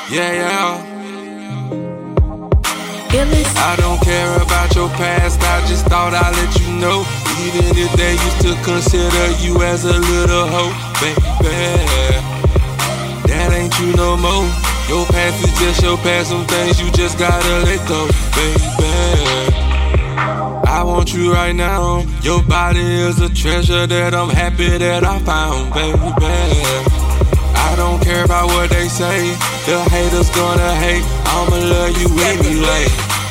Yeah, yeah. I don't care about your past, I just thought I'd let you know. Even if they used to consider you as a little hoe, baby, that ain't you no more. Your past is just your past, some things you just gotta let go, baby. I want you right now. Your body is a treasure that I'm happy that I found, baby. I don't care about what they say. The haters gonna hate. I'ma love you anyway.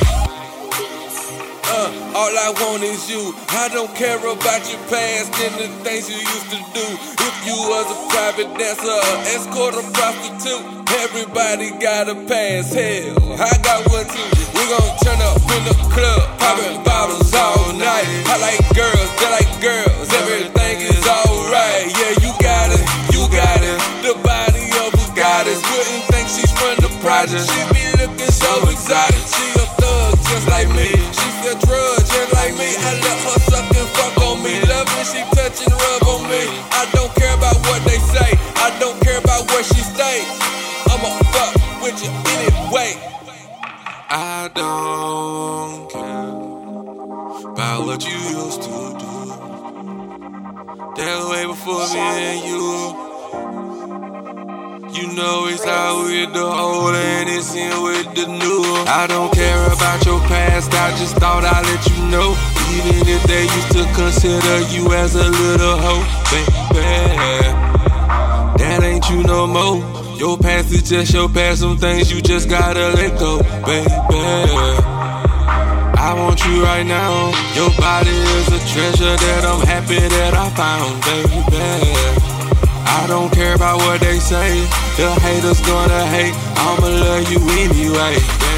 All I want is you. I don't care about your past and the things you used to do. If you was a private dancer, escort, or prostitute, everybody got a pass. Hell, I got one too. We gon' turn up in the club, poppin' bottles all night. I like girls, they like girls. Everything is alright. Yeah, you got it, you got it. The body of a goddess. Wouldn't think she's from the project. She be looking so exotic. She a thug just like me. She a drug just like me. I let her suck and fuck on me. Love when she touch and rub on me. I don't care about what they say. I don't care about where she stay. I'ma fuck with you anyway. I don't care about what you used to do. That way before me and you. You know it's out with the old and it's in with the new. I don't care about your past, I just thought I'd let you know. Even if they used to consider you as a little hoe, baby, that ain't you no more. Your past is just your past, some things you just gotta let go, baby. I want you right now. Your body is a treasure that I'm happy that I found, baby. I don't care about what they say. The haters gonna hate. I'ma love you anyway.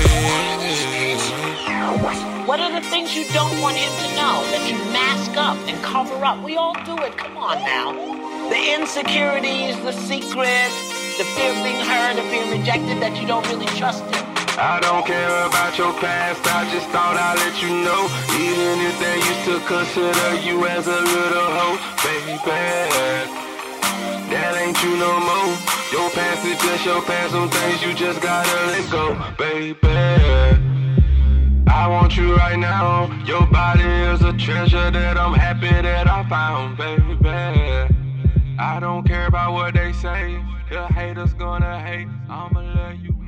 What are the things you don't want him to know? That you mask up and cover up? We all do it. Come on now. The insecurities, the secrets, the fear of being hurt, of being rejected, that you don't really trust him. I don't care about your past, I just thought I'd let you know. Even if they used to consider you as a little hoe, baby, that ain't you no more. Your past is just your past, some things you just gotta let go, baby. I want you right now. Your body is a treasure that I'm happy that I found, baby. I don't care about what they say. The haters gonna hate. I'ma love you.